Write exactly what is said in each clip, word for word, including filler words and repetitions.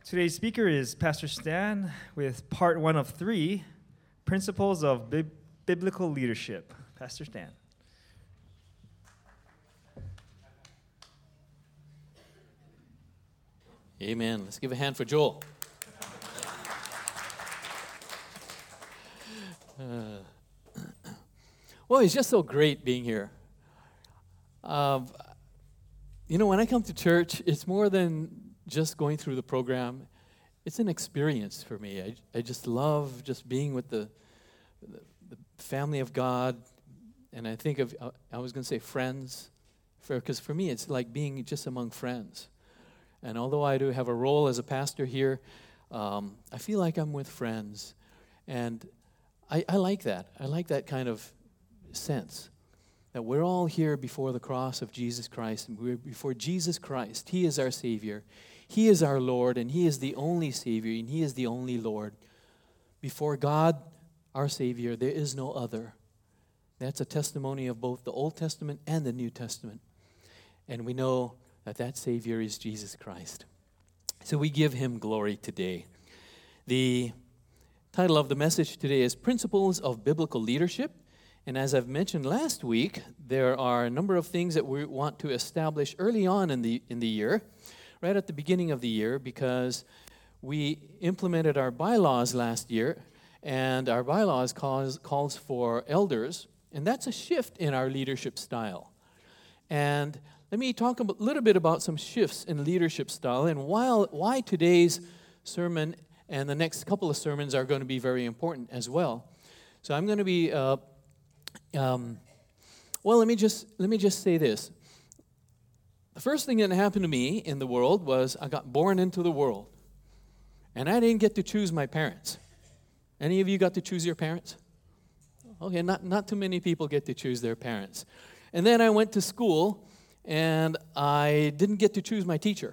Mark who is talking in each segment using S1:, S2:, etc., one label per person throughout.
S1: Today's speaker is Pastor Stan with part one of three, Principles of Bi- Biblical Leadership. Pastor Stan.
S2: Amen. Let's give a hand for Joel. Uh, well, it's just so great being here. Um, you know, when I come to church, it's more than just going through the program. It's an experience for me. I, I just love just being with the, the, the family of God. And I think of, I was going to say friends, because for, for me, it's like being just among friends. And although I do have a role as a pastor here, um, I feel like I'm with friends. And I, I like that. I like that kind of sense, that we're all here before the cross of Jesus Christ, and we're before Jesus Christ. He is our Savior. He is our Lord, and He is the only Savior, and He is the only Lord. Before God, our Savior, there is no other. That's a testimony of both the Old Testament and the New Testament. And we know that that Savior is Jesus Christ. So we give Him glory today. The title of the message today is Principles of Biblical Leadership. And as I've mentioned last week, there are a number of things that we want to establish early on in the in the year, right at the beginning of the year, because we implemented our bylaws last year, and our bylaws calls, calls for elders, and that's a shift in our leadership style. And let me talk a little bit about some shifts in leadership style and while, why today's sermon and the next couple of sermons are going to be very important as well. So I'm going to be, uh, um, well, let me just let me just say this. The first thing that happened to me in the world was I got born into the world, and I didn't get to choose my parents. Any of you got to choose your parents? Okay, not not too many people get to choose their parents. And then I went to school. And I didn't get to choose my teacher.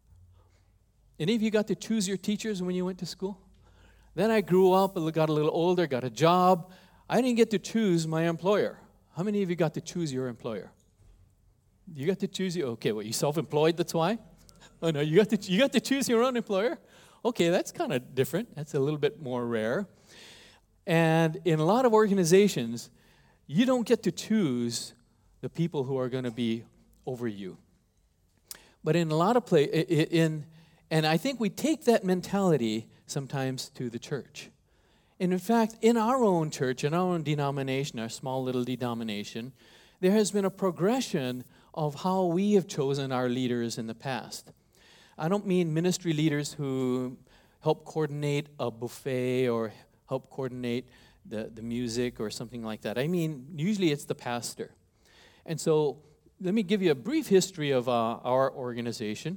S2: Any of you got to choose your teachers when you went to school? Then I grew up, got a little older, got a job. I didn't get to choose my employer. How many of you got to choose your employer? You got to choose your, okay, well, you self-employed, that's why? Oh, no, you got to, you got to choose your own employer? Okay, that's kind of different. That's a little bit more rare. And in a lot of organizations, you don't get to choose the people who are going to be over you. But in a lot of play, in, and I think we take that mentality sometimes to the church. And in fact, in our own church, in our own denomination, our small little denomination, there has been a progression of how we have chosen our leaders in the past. I don't mean ministry leaders who help coordinate a buffet or help coordinate the, the music or something like that. I mean, usually it's the pastor. And so, let me give you a brief history of uh, our organization,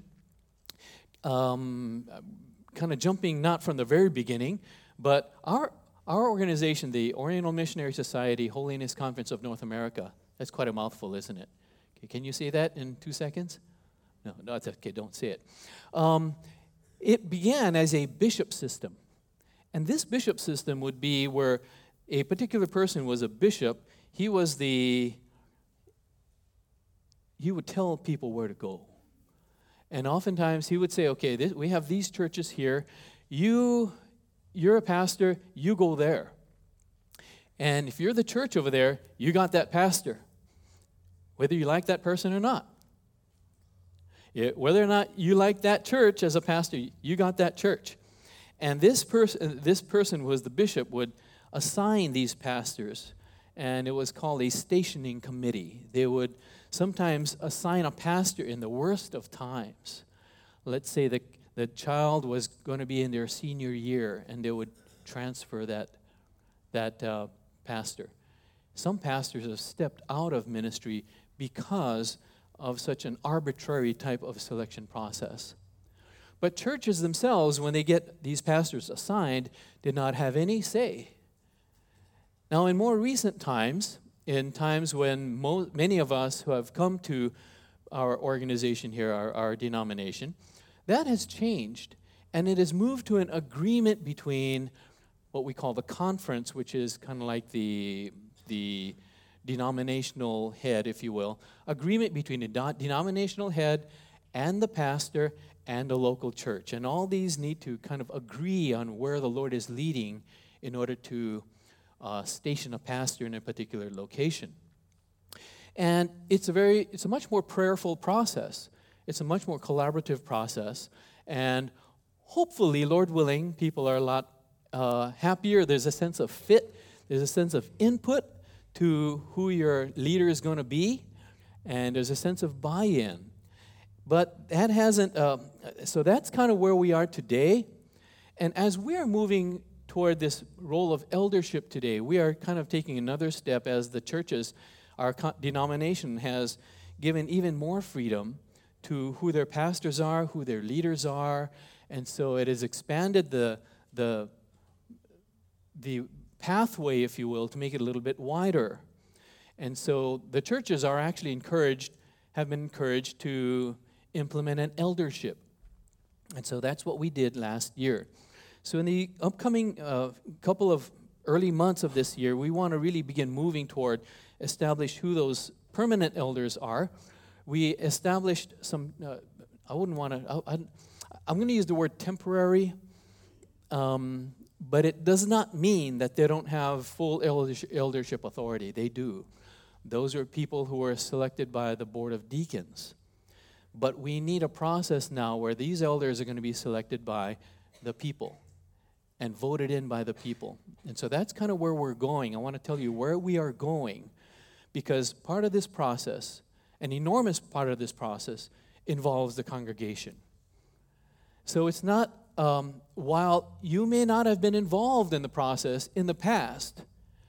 S2: um, kind of jumping not from the very beginning, but our our organization, the Oriental Missionary Society Holiness Conference of North America, that's quite a mouthful, isn't it? Okay, can you say that in two seconds? No, no, that's okay, don't say it. Um, it began as a bishop system, and this bishop system would be where a particular person was a bishop. He was the He would tell people where to go. And oftentimes he would say, okay, this, we have these churches here. You, you're a pastor, you go there. And if you're the church over there, you got that pastor, whether you like that person or not. It, whether or not you like that church as a pastor, you got that church. And this person, this person was the bishop, would assign these pastors, and it was called a stationing committee. They would sometimes assign a pastor in the worst of times. Let's say the, the child was going to be in their senior year, and they would transfer that, that uh, pastor. Some pastors have stepped out of ministry because of such an arbitrary type of selection process. But churches themselves, when they get these pastors assigned, did not have any say. Now, in more recent times, in times when mo- many of us who have come to our organization here, our, our denomination, that has changed, and it has moved to an agreement between what we call the conference, which is kind of like the, the denominational head, if you will, agreement between the do- denominational head and the pastor and a local church. And all these need to kind of agree on where the Lord is leading in order to uh, station a pastor in a particular location. And it's a very, it's a much more prayerful process. It's a much more collaborative process. And hopefully, Lord willing, people are a lot uh, happier. There's a sense of fit. There's a sense of input to who your leader is going to be. And there's a sense of buy-in. But that hasn't, uh, so that's kind of where we are today. And as we are moving toward this role of eldership today, we are kind of taking another step as the churches, our co- denomination has given even more freedom to who their pastors are, who their leaders are. And so it has expanded the, the, the pathway, if you will, to make it a little bit wider. And so the churches are actually encouraged, have been encouraged to implement an eldership. And so that's what we did last year. So in the upcoming uh, couple of early months of this year, we want to really begin moving toward establish who those permanent elders are. We established some, uh, I wouldn't want to, I, I, I'm going to use the word temporary, um, but it does not mean that they don't have full eldership, eldership authority. They do. Those are people who are selected by the board of deacons. But we need a process now where these elders are going to be selected by the people and voted in by the people. And so that's kind of where we're going. I want to tell you where we are going, because part of this process, an enormous part of this process, involves the congregation. So it's not, um, while you may not have been involved in the process in the past,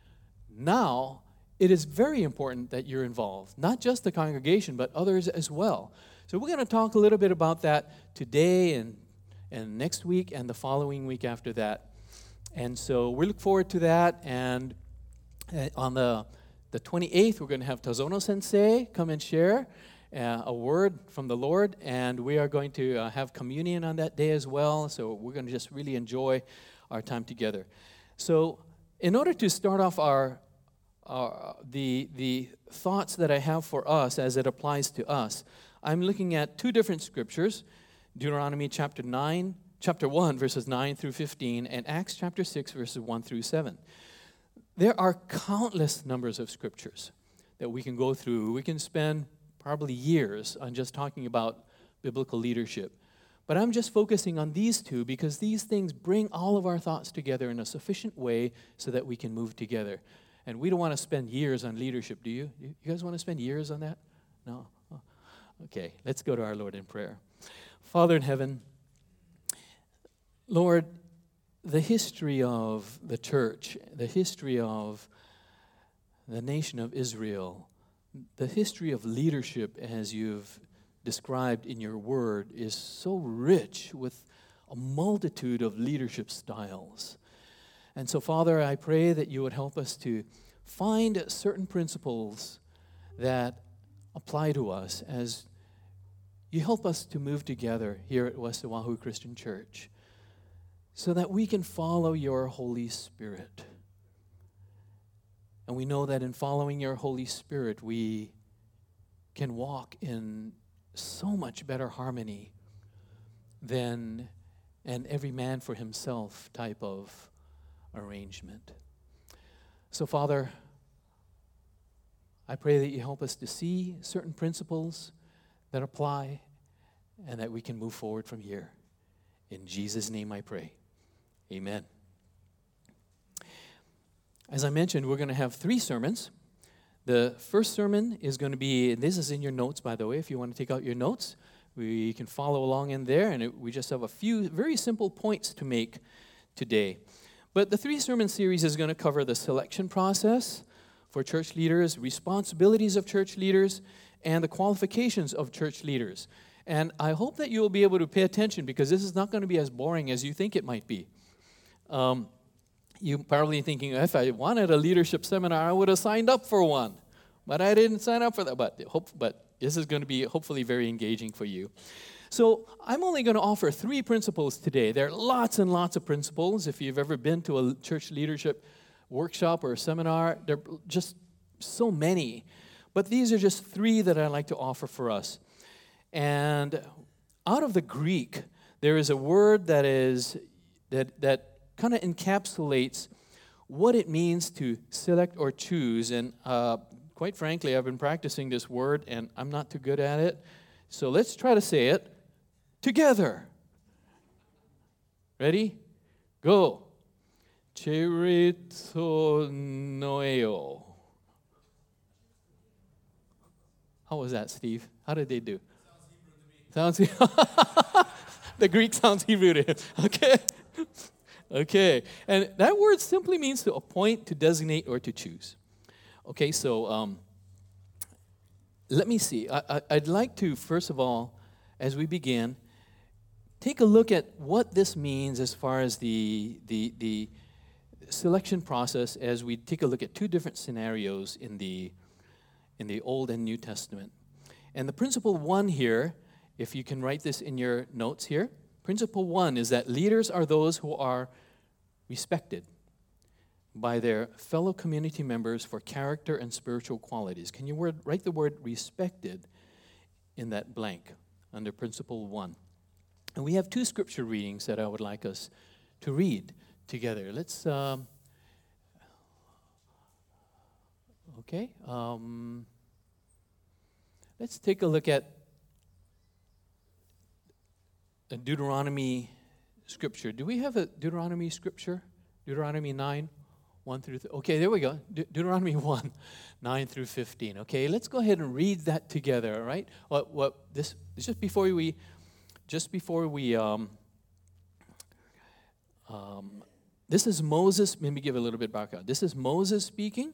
S2: now it is very important that you're involved, not just the congregation, but others as well. So we're going to talk a little bit about that today and, and next week and the following week after that. And so we look forward to that. And uh, on the, the twenty-eighth, we're going to have Tazono Sensei come and share uh, a word from the Lord. And we are going to uh, have communion on that day as well. So we're going to just really enjoy our time together. So in order to start off our Uh, the, the thoughts that I have for us as it applies to us, I'm looking at two different scriptures, Deuteronomy chapter nine, chapter one, verses nine through fifteen, and Acts chapter six, verses one through seven. There are countless numbers of scriptures that we can go through. We can spend probably years on just talking about biblical leadership. But I'm just focusing on these two because these things bring all of our thoughts together in a sufficient way so that we can move together. And we don't want to spend years on leadership, do you? You guys want to spend years on that? No? Oh. Okay, let's go to our Lord in prayer. Father in heaven, Lord, the history of the church, the history of the nation of Israel, the history of leadership as you've described in your word is so rich with a multitude of leadership styles. And so, Father, I pray that you would help us to find certain principles that apply to us as you help us to move together here at West Oahu Christian Church so that we can follow your Holy Spirit. And we know that in following your Holy Spirit, we can walk in so much better harmony than an every man for himself type of arrangement. So, Father, I pray that you help us to see certain principles that apply and that we can move forward from here. In Jesus' name I pray. Amen. As I mentioned, we're going to have three sermons. The first sermon is going to be, and this is in your notes, by the way, if you want to take out your notes. We can follow along in there, and it, we just have a few very simple points to make today. But the three-sermon series is going to cover the selection process for church leaders, responsibilities of church leaders, and the qualifications of church leaders. And I hope that you will be able to pay attention because this is not going to be as boring as you think it might be. Um, you're probably thinking, if I wanted a leadership seminar, I would have signed up for one. But I didn't sign up for that. But, hope, but this is going to be hopefully very engaging for you. So I'm only going to offer three principles today. There are lots and lots of principles. If you've ever been to a church leadership workshop or a seminar, there are just so many. But these are just three that I'd like to offer for us. And out of the Greek, there is a word that is that that kind of encapsulates what it means to select or choose. And uh, quite frankly, I've been practicing this word, and I'm not too good at it. So let's try to say it together. Ready? Go. Cheritonoeo. How was that, Steve? How did they do? Sounds Hebrew to me. Sounds The Greek sounds Hebrew to him. Okay. Okay. And that word simply means to appoint, to designate, or to choose. Okay, so um, let me see. I, I, I'd like to, first of all, as we begin, take a look at what this means as far as the, the, the selection process as we take a look at two different scenarios in the, in the Old and New Testament. And the principle one here, if you can write this in your notes here, principle one is that leaders are those who are respected by their fellow community members for character and spiritual qualities. Can you word, write the word respected in that blank under principle one? And we have two scripture readings that I would like us to read together. Let's, um, okay, um, let's take a look at a Deuteronomy scripture. Do we have a Deuteronomy scripture? Deuteronomy nine, one through, th- okay, there we go. De- Deuteronomy one, nine through fifteen. Okay, let's go ahead and read that together, all right? What, what, this, just before we, just before we, um, um, this is Moses, let me give a little bit background. This is Moses speaking,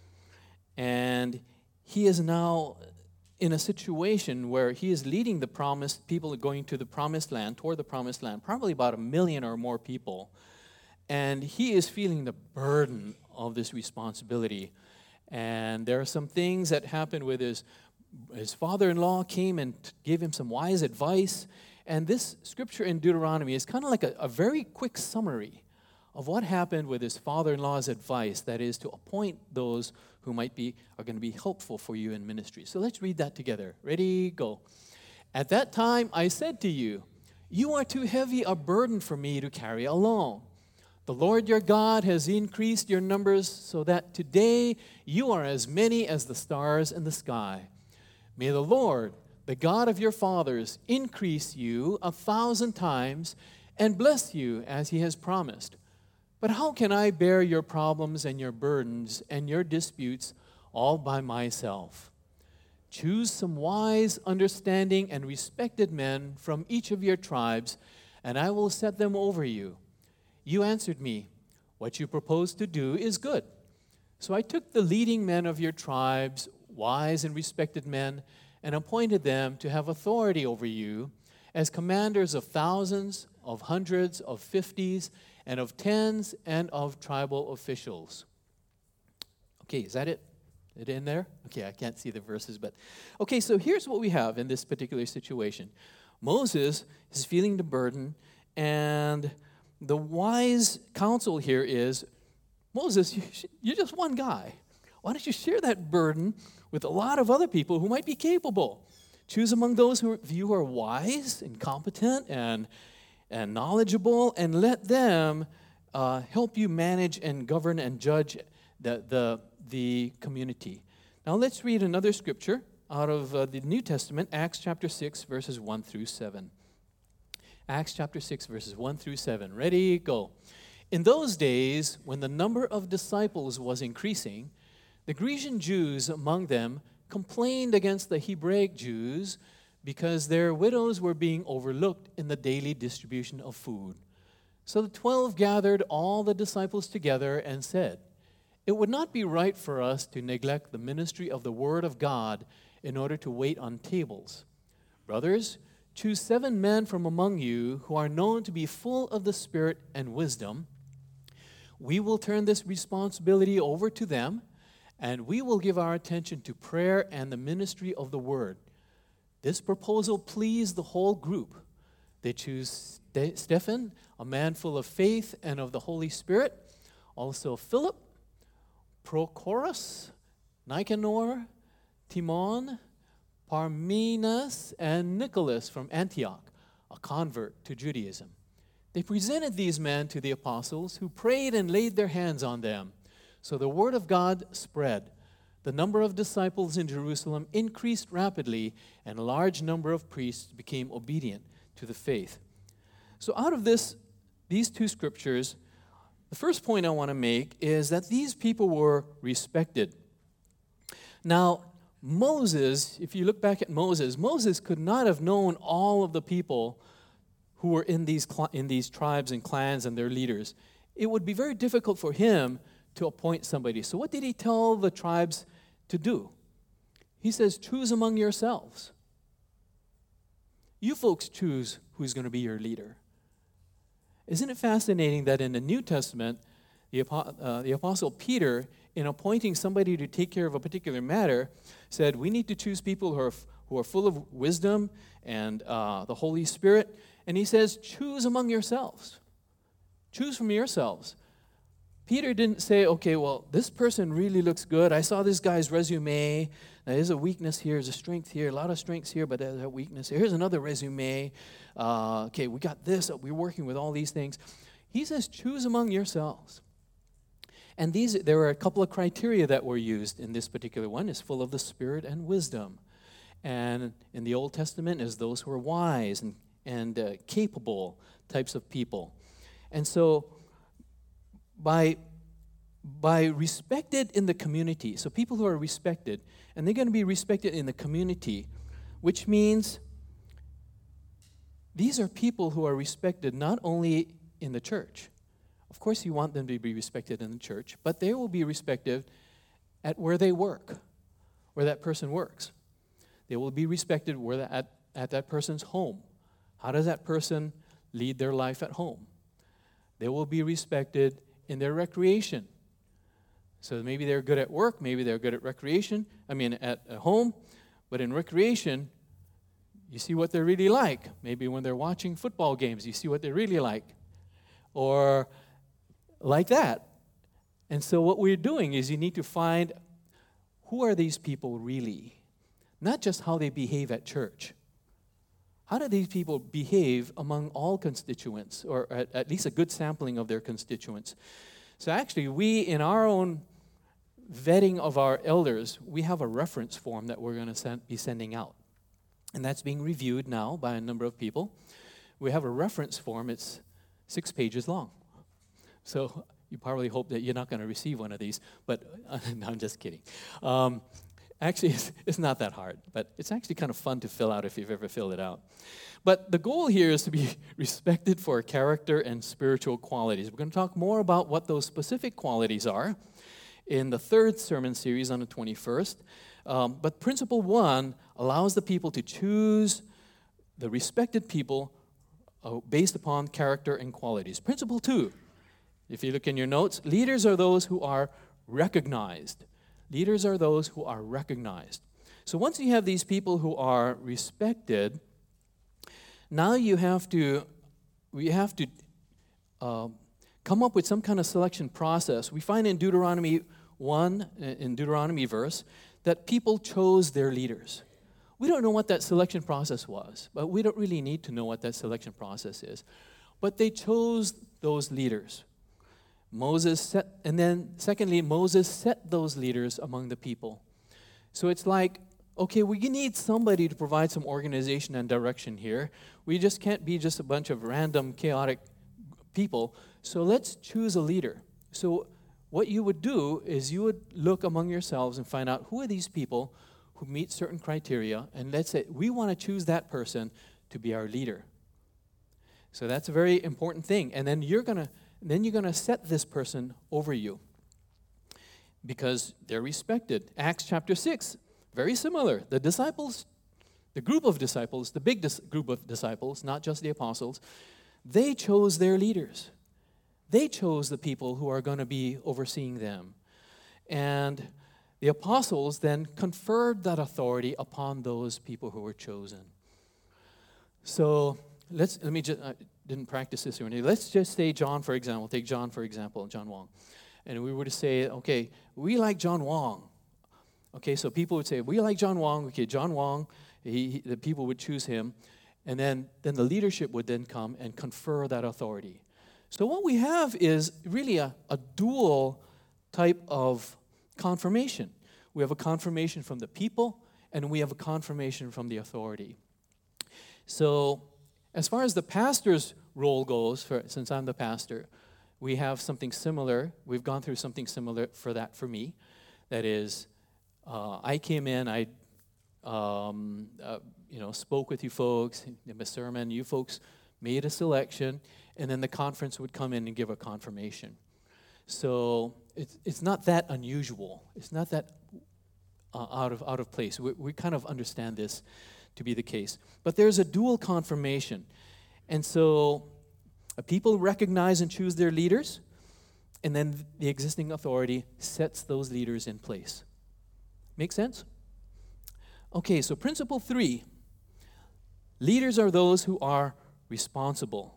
S2: and he is now in a situation where he is leading the promised people going to the promised land, toward the promised land, probably about a million or more people. And he is feeling the burden of this responsibility. And there are some things that happened with his, his father-in-law came and gave him some wise advice. And this scripture in Deuteronomy is kind of like a, a very quick summary of what happened with his father-in-law's advice, that is to appoint those who might be, are going to be helpful for you in ministry. So let's read that together. Ready, go. At that time I said to you, you are too heavy a burden for me to carry alone. The Lord your God has increased your numbers so that today you are as many as the stars in the sky. May the Lord, the God of your fathers, increase you a thousand times and bless you as he has promised. But how can I bear your problems and your burdens and your disputes all by myself? Choose some wise, understanding, and respected men from each of your tribes, and I will set them over you. You answered me, what you propose to do is good. So I took the leading men of your tribes, wise and respected men, and appointed them to have authority over you as commanders of thousands, of hundreds, of fifties, and of tens, and of tribal officials. Okay, is that it? Is it in there? Okay, I can't see the verses, but okay, so here's what we have in this particular situation. Moses is feeling the burden, and the wise counsel here is, Moses, you're just one guy. Why don't you share that burden with a lot of other people who might be capable? Choose among those who of you who are wise and competent and and knowledgeable, and let them uh, help you manage and govern and judge the, the, the community. Now let's read another scripture out of uh, the New Testament, Acts chapter six, verses one through seven. Acts chapter six, verses one through seven. Ready, go. In those days, when the number of disciples was increasing, the Grecian Jews among them complained against the Hebraic Jews because their widows were being overlooked in the daily distribution of food. So the twelve gathered all the disciples together and said, it would not be right for us to neglect the ministry of the Word of God in order to wait on tables. Brothers, choose seven men from among you who are known to be full of the Spirit and wisdom. We will turn this responsibility over to them, and we will give our attention to prayer and the ministry of the Word. This proposal pleased the whole group. They choose Ste- Stephen, a man full of faith and of the Holy Spirit, also Philip, Prochorus, Nicanor, Timon, Parmenas, and Nicholas from Antioch, a convert to Judaism. They presented these men to the apostles, who prayed and laid their hands on them. So the word of God spread. The number of disciples in Jerusalem increased rapidly, and a large number of priests became obedient to the faith. So out of this, these two scriptures, the first point I want to make is that these people were respected. Now, Moses, if you look back at Moses, Moses could not have known all of the people who were in these, in these tribes and clans and their leaders. It would be very difficult for him to appoint somebody. So what did he tell the tribes to do? He says, choose among yourselves. You folks choose who's going to be your leader. Isn't it fascinating that in the New Testament, the, uh, the Apostle Peter, in appointing somebody to take care of a particular matter, said, we need to choose people who are, who are full of wisdom and uh, the Holy Spirit. And he says, choose among yourselves. Choose from yourselves. Peter didn't say, okay, well, this person really looks good. I saw this guy's resume. Now, there's a weakness here, there's a strength here, a lot of strengths here, but there's a weakness here. Here's another resume. Uh, okay, we got this. We're working with all these things. He says, choose among yourselves. And these, there are a couple of criteria that were used in this particular one. It's full of the Spirit and wisdom. And in the Old Testament is those who are wise and, and uh, capable types of people. And so by, by respected in the community, so people who are respected, and they're going to be respected in the community, which means these are people who are respected not only in the church. Of course, you want them to be respected in the church, but they will be respected at where they work, where that person works. They will be respected where the, at, at that person's home. How does that person lead their life at home? They will be respected in their recreation. So maybe they're good at work, maybe they're good at recreation, I mean at, at home, but in recreation, you see what they're really like. Maybe when they're watching football games, you see what they're really like. Or like that. And so what we're doing is you need to find who are these people really? Not just how they behave at church. How do these people behave among all constituents, or at, at least a good sampling of their constituents? So actually, we, in our own vetting of our elders, we have a reference form that we're going to send, be sending out. And that's being reviewed now by a number of people. We have a reference form. It's six pages long. So you probably hope that you're not going to receive one of these. But uh, no, I'm just kidding. Um, actually, it's, it's not that hard. But it's actually kind of fun to fill out if you've ever filled it out. But the goal here is to be respected for character and spiritual qualities. We're going to talk more about what those specific qualities are in the third sermon series on the twenty-first. Um, but principle one allows the people to choose the respected people uh, based upon character and qualities. Principle two, if you look in your notes, leaders are those who are recognized. Leaders are those who are recognized. So once you have these people who are respected, now you have to, we have to uh, come up with some kind of selection process. We find in Deuteronomy one, in Deuteronomy verse, that people chose their leaders. We don't know what that selection process was, but we don't really need to know what that selection process is. But they chose those leaders. Moses set, and then secondly, Moses set those leaders among the people. So it's like, okay, we need somebody to provide some organization and direction here. We just can't be just a bunch of random, chaotic people. So let's choose a leader. So what you would do is you would look among yourselves and find out who are these people who meet certain criteria, and let's say we want to choose that person to be our leader. So that's a very important thing. And then you're gonna then you're gonna set this person over you because they're respected. Acts chapter six, very similar. The disciples, the group of disciples, the big dis- group of disciples, not just the apostles, they chose their leaders. They chose the people who are going to be overseeing them. And the apostles then conferred that authority upon those people who were chosen. So let's, let me just, I didn't practice this or anything. Let's just say John, for example. Take John, for example, John Wong. And we were to say, okay, we like John Wong. Okay, so people would say, we like John Wong. Okay, John Wong, he, he, the people would choose him. And then, then the leadership would then come and confer that authority. So what we have is really a, a dual type of confirmation. We have a confirmation from the people, and we have a confirmation from the authority. So as far as the pastor's role goes, for, since I'm the pastor, we have something similar. We've gone through something similar for that for me. That is, uh, I came in, I um, uh, you know, spoke with you folks, in a sermon, you folks made a selection, and then the conference would come in and give a confirmation. So it's it's not that unusual. It's not that uh, out of out of place. We, we kind of understand this to be the case. But there's a dual confirmation. And so uh, people recognize and choose their leaders, and then the existing authority sets those leaders in place. Make sense? Okay, so principle three. Leaders are those who are responsible.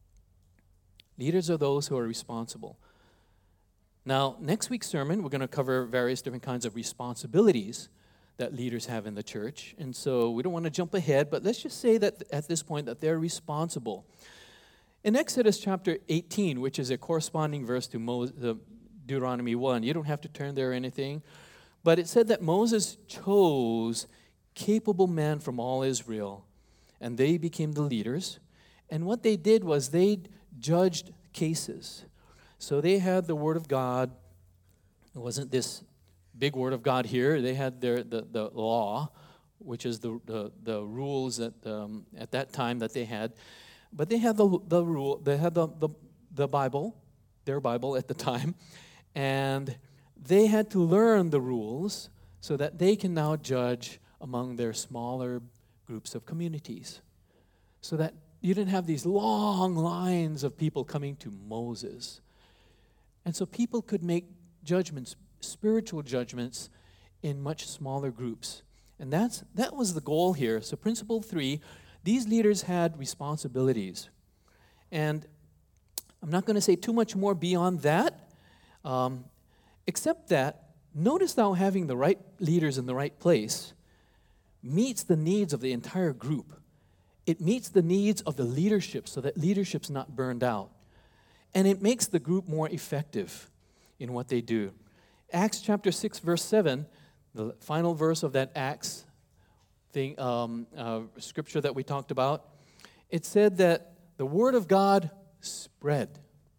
S2: Leaders are those who are responsible. Now, next week's sermon, we're going to cover various different kinds of responsibilities that leaders have in the church. And so we don't want to jump ahead, but let's just say that at this point that they're responsible. In Exodus chapter eighteen, which is a corresponding verse to Moses, uh, Deuteronomy one, you don't have to turn there or anything, but it said that Moses chose capable men from all Israel, and they became the leaders. And what they did was they judged cases. So they had the Word of God. It wasn't this big Word of God here. They had their the, the law, which is the the, the rules that um, at that time that they had. But they had the the rule. They had the, the the Bible, their Bible at the time, and they had to learn the rules so that they can now judge among their smaller groups of communities, so that you didn't have these long lines of people coming to Moses. And so people could make judgments, spiritual judgments, in much smaller groups. And that's that was the goal here. So principle three, these leaders had responsibilities. And I'm not going to say too much more beyond that, um, except that notice now having the right leaders in the right place meets the needs of the entire group. It meets the needs of the leadership so that leadership's not burned out. And it makes the group more effective in what they do. Acts chapter six, verse seven, the final verse of that Acts thing, um, uh, scripture that we talked about, it said that the word of God spread.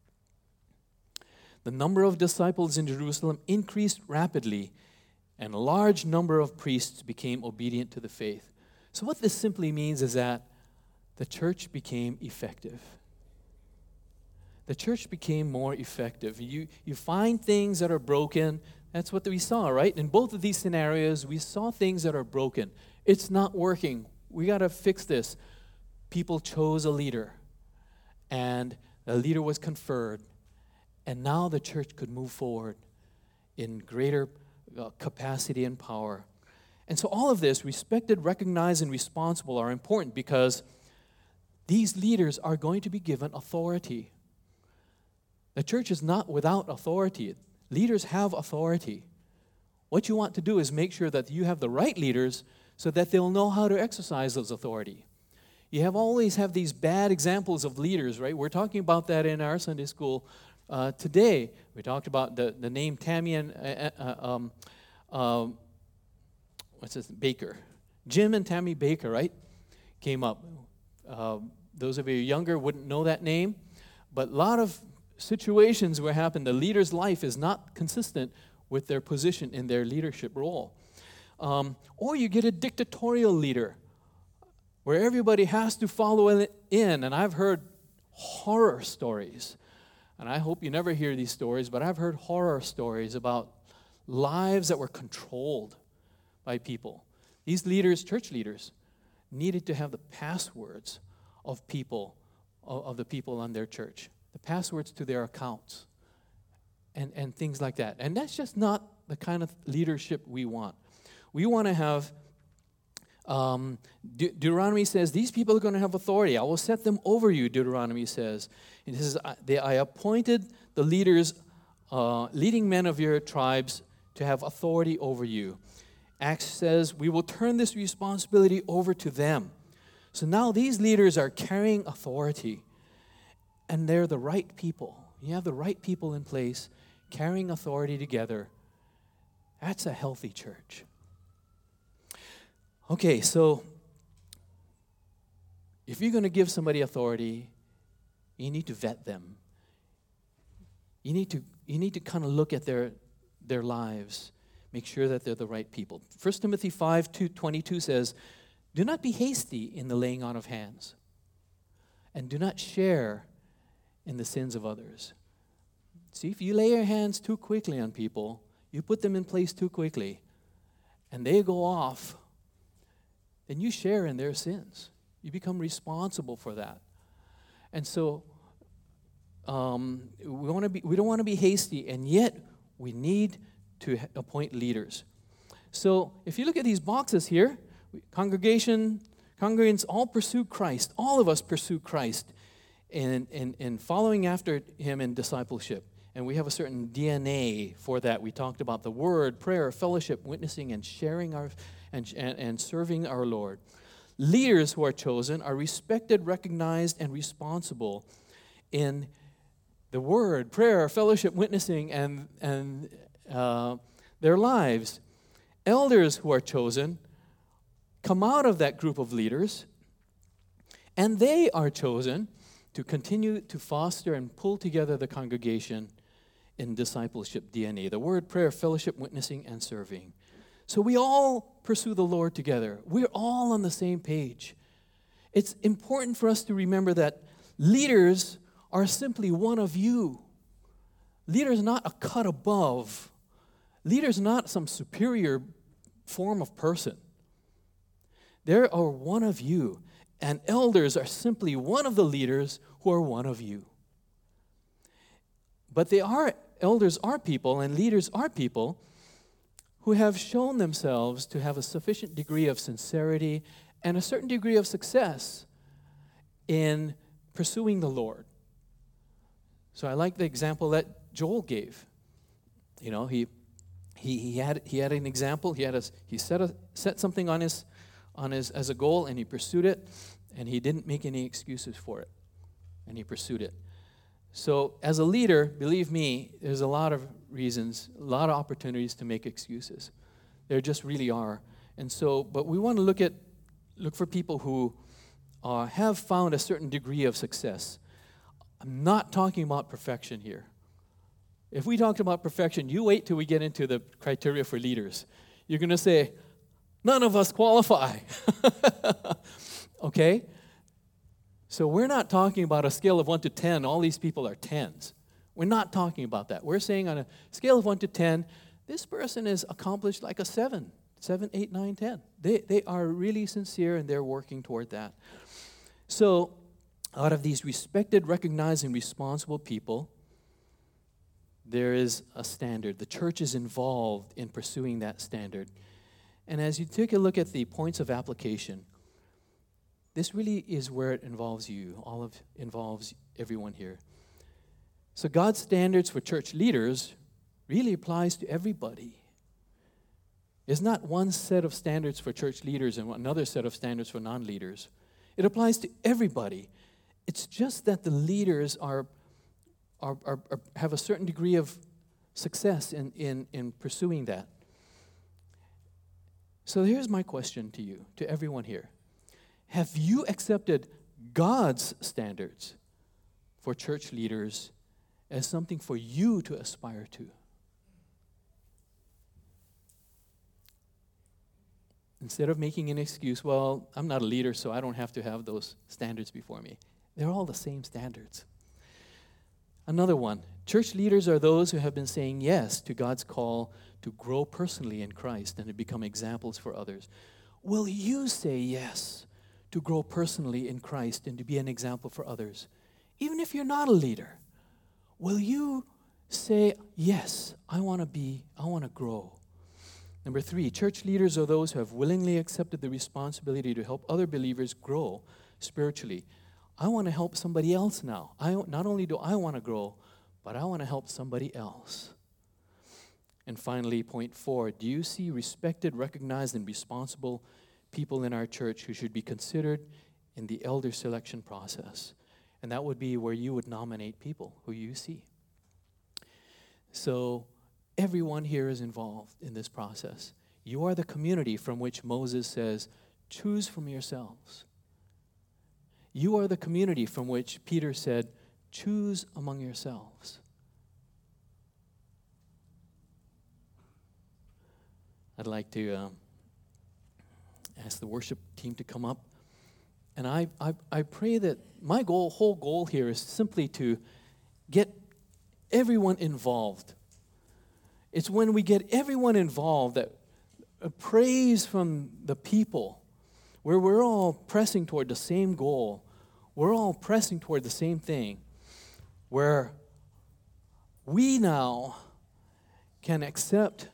S2: The number of disciples in Jerusalem increased rapidly, and a large number of priests became obedient to the faith. So what this simply means is that the church became effective. The church became more effective. You, you find things that are broken. That's what we saw, right? In both of these scenarios, we saw things that are broken. It's not working. We got to fix this. People chose a leader, and the leader was conferred, and now the church could move forward in greater uh, capacity and power. And so all of this, respected, recognized, and responsible, are important because these leaders are going to be given authority. The church is not without authority. Leaders have authority. What you want to do is make sure that you have the right leaders so that they'll know how to exercise those authority. You have always have these bad examples of leaders, right? We're talking about that in our Sunday school uh, today. We talked about the, the name Tammy and uh, uh, um, uh, what's this, Baker. Jim and Tammy Baker, right, came up. Uh, those of you younger wouldn't know that name, but a lot of situations where happen, the leader's life is not consistent with their position in their leadership role. Um, or you get a dictatorial leader where everybody has to follow it in. And I've heard horror stories, and I hope you never hear these stories, but I've heard horror stories about lives that were controlled by people. These leaders, church leaders, needed to have the passwords of people, of, of the people on their church, the passwords to their accounts, and, and things like that. And that's just not the kind of leadership we want. We want to have, um, De- Deuteronomy says, these people are going to have authority. I will set them over you, Deuteronomy says. And it says, I, they, I appointed the leaders, uh, leading men of your tribes to have authority over you. Acts says, we will turn this responsibility over to them. So now these leaders are carrying authority, and they're the right people. You have the right people in place carrying authority together. That's a healthy church. Okay, so if you're going to give somebody authority, you need to vet them. You need to you need to kind of look at their their lives, make sure that they're the right people. First Timothy five twenty-two says, "Do not be hasty in the laying on of hands, and do not share in the sins of others." See, if you lay your hands too quickly on people, you put them in place too quickly, and they go off, then you share in their sins. You become responsible for that. And so um, we want to be we don't want to be hasty, and yet we need to appoint leaders. So if you look at these boxes here, congregation, congregants all pursue Christ. All of us pursue Christ in, in, in following after him in discipleship. And we have a certain D N A for that. We talked about the word, prayer, fellowship, witnessing, and sharing our and, and, and serving our Lord. Leaders who are chosen are respected, recognized, and responsible in the word, prayer, fellowship, witnessing, and, and uh, their lives. Elders who are chosen come out of that group of leaders, and they are chosen to continue to foster and pull together the congregation in discipleship D N A. The word, prayer, fellowship, witnessing, and serving. So we all pursue the Lord together. We're all on the same page. It's important for us to remember that leaders are simply one of you. Leaders not a cut above. Leaders not some superior form of person. They are one of you. And elders are simply one of the leaders who are one of you. But they are, elders are people and leaders are people who have shown themselves to have a sufficient degree of sincerity and a certain degree of success in pursuing the Lord. So I like the example that Joel gave. You know, he he he had he had an example. He had a he set a set something on his on his as a goal, and he pursued it, and he didn't make any excuses for it, and he pursued it. So as a leader, believe me, there's a lot of reasons, a lot of opportunities to make excuses. There just really are. And so, but we want to look at look for people who uh, have found a certain degree of success. I'm not talking about perfection here. If we talked about perfection, you wait till we get into the criteria for leaders. You're going to say, none of us qualify. Okay? So we're not talking about a scale of one to ten. All these people are tens. We're not talking about that. We're saying on a scale of one to ten, this person is accomplished like a seven. seven, eight, nine, ten. They, they are really sincere and they're working toward that. So out of these respected, recognized, and responsible people, there is a standard. The church is involved in pursuing that standard. And as you take a look at the points of application, this really is where it involves you. All of involves everyone here. So God's standards for church leaders really applies to everybody. It's not one set of standards for church leaders and another set of standards for non-leaders. It applies to everybody. It's just that the leaders are, are, are, are have a certain degree of success in, in, in pursuing that. So here's my question to you, to everyone here. Have you accepted God's standards for church leaders as something for you to aspire to? Instead of making an excuse, well, I'm not a leader, so I don't have to have those standards before me. They're all the same standards. Another one, church leaders are those who have been saying yes to God's call to grow personally in Christ and to become examples for others. Will you say yes to grow personally in Christ and to be an example for others? Even if you're not a leader, will you say, yes, I want to be, I want to grow? Number three, church leaders are those who have willingly accepted the responsibility to help other believers grow spiritually. I want to help somebody else now. I, not only do I want to grow, but I want to help somebody else. And finally, point four, do you see respected, recognized, and responsible people in our church who should be considered in the elder selection process. And that would be where you would nominate people who you see. So everyone here is involved in this process. You are the community from which Moses says, choose from yourselves. You are the community from which Peter said, choose among yourselves. I'd like to um, ask the worship team to come up. And I, I, I pray that my goal, whole goal here is simply to get everyone involved. It's when we get everyone involved that a praise from the people, where we're all pressing toward the same goal, we're all pressing toward the same thing, where we now can accept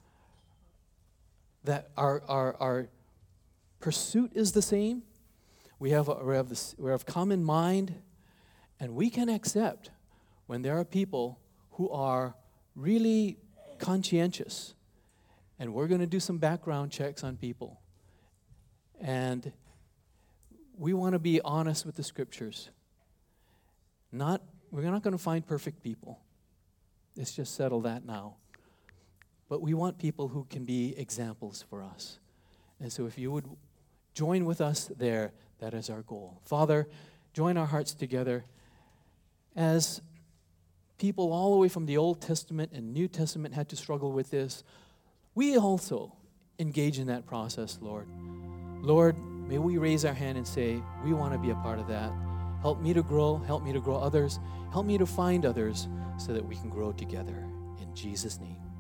S2: that our, our, our pursuit is the same. We have, a, we, have this, we have common mind, and we can accept when there are people who are really conscientious, and we're going to do some background checks on people. And we want to be honest with the Scriptures. Not, we're not going to find perfect people. Let's just settle that now. But we want people who can be examples for us. And so if you would join with us there, that is our goal. Father, join our hearts together as people all the way from the Old Testament and New Testament had to struggle with this. We also engage in that process, Lord. Lord, may we raise our hand and say, we want to be a part of that. Help me to grow. Help me to grow others. Help me to find others so that we can grow together. In Jesus' name.